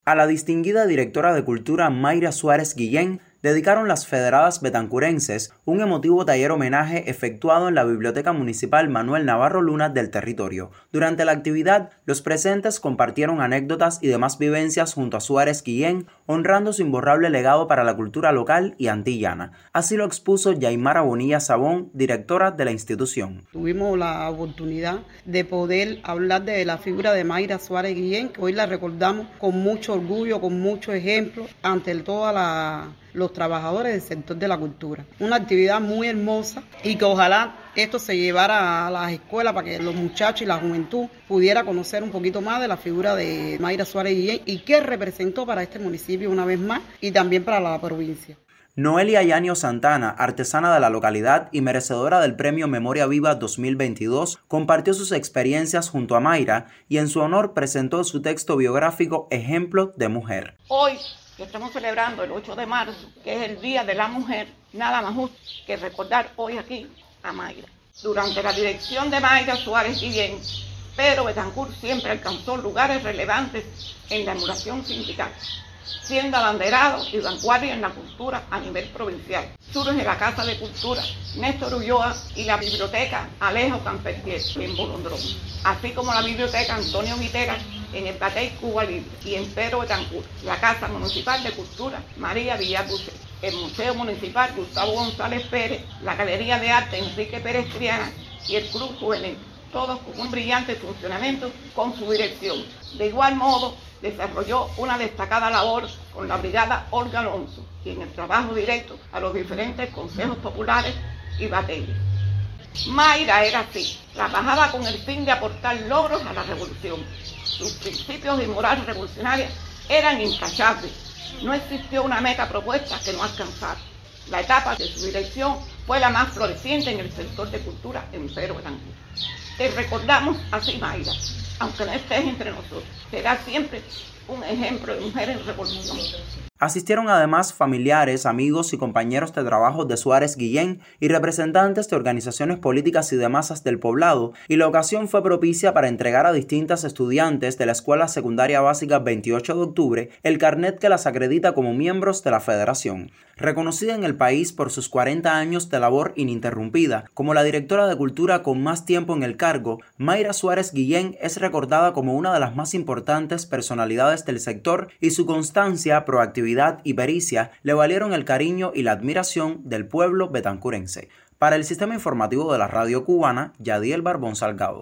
A la distinguida directora de Cultura Mayra Suárez Guillén dedicaron las federadas betancurenses un emotivo taller homenaje efectuado en la Biblioteca Municipal Manuel Navarro Luna del territorio. Durante la actividad, los presentes compartieron anécdotas y demás vivencias junto a Suárez Guillén, honrando su imborrable legado para la cultura local y antillana. Así lo expuso Yaimara Bonilla Sabón, directora de la institución. Tuvimos la oportunidad de poder hablar de la figura de Mayra Suárez Guillén, que hoy la recordamos con mucho orgullo, con mucho ejemplo, ante todos los trabajadores del sector de la cultura. Una actividad muy hermosa y que ojalá esto se llevara a las escuelas para que los muchachos y la juventud pudiera conocer un poquito más de la figura de Mayra Suárez Guillén y qué representó para este municipio una vez más y también para la provincia. Noelia Yanio Santana, artesana de la localidad y merecedora del Premio Memoria Viva 2022, compartió sus experiencias junto a Mayra y en su honor presentó su texto biográfico Ejemplo de Mujer. Hoy que estamos celebrando el 8 de marzo, que es el Día de la Mujer, nada más justo que recordar hoy aquí a Mayra. Durante la dirección de Mayra Suárez Guillén, Pedro Betancourt siempre alcanzó lugares relevantes en la emulación sindical, siendo abanderado y vanguardia en la cultura a nivel provincial. Surge la Casa de Cultura Néstor Ulloa y la Biblioteca Alejo Campertier en Bolondrón, así como la Biblioteca Antonio Viteras en el Batey Cuba Libre y en Pedro Betancourt, la Casa Municipal de Cultura María Villar Bucet, el Museo Municipal Gustavo González Pérez, la Galería de Arte Enrique Pérez Triana y el Club Juvenil, todos con un brillante funcionamiento con su dirección. De igual modo, desarrolló una destacada labor con la Brigada Olga Alonso y en el trabajo directo a los diferentes consejos populares y batallas. Mayra era así, trabajaba con el fin de aportar logros a la revolución. Sus principios y moral revolucionaria eran intachables. No existió una meta propuesta que no alcanzara. La etapa de su dirección fue la más floreciente en el sector de cultura en Pedro Betancourt. Te recordamos así, Mayra, aunque no estés entre nosotros. Será siempre un ejemplo de mujer en revolución. Asistieron además familiares, amigos y compañeros de trabajo de Suárez Guillén y representantes de organizaciones políticas y de masas del poblado, y la ocasión fue propicia para entregar a distintas estudiantes de la Escuela Secundaria Básica 28 de octubre el carnet que las acredita como miembros de la Federación. Reconocida en el país por sus 40 años de labor ininterrumpida, como la directora de Cultura con más tiempo en el cargo, Mayra Suárez Guillén es recordada como una de las más importantes personalidades del sector y su constancia, proactividad y pericia le valieron el cariño y la admiración del pueblo betancurense. Para el Sistema Informativo de la Radio Cubana, Yadiel Barbón Salgado.